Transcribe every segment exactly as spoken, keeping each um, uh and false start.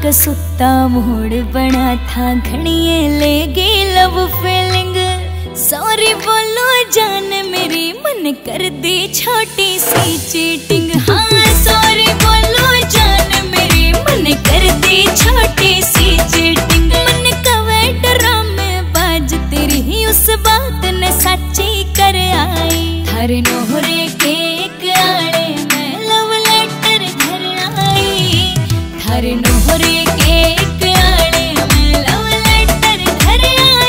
सुत्ता mood बना था, घड़िए ले गई लव फीलिंग। सॉरी बोलो जान मेरी, मन कर दी छोटी सी चीटिंग। हाँ सॉरी बोलो जान मेरी, मन कर दी छोटी सी चीटिंग। मन कवे ड्रामे बाज तेरी ही उस बात ने सच्ची कर आई। हर नोहरे के एक आड़े मैं लव लेटर घर आई। हर नोहरे के एक आड़े मैं लव लेटर घर आई।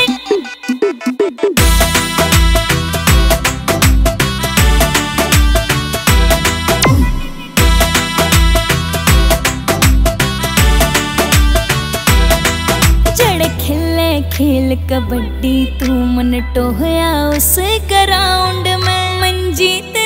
जड़ खिले खेल कबड्डी तू मन टोहया उस ग्राउंड में। मंजीत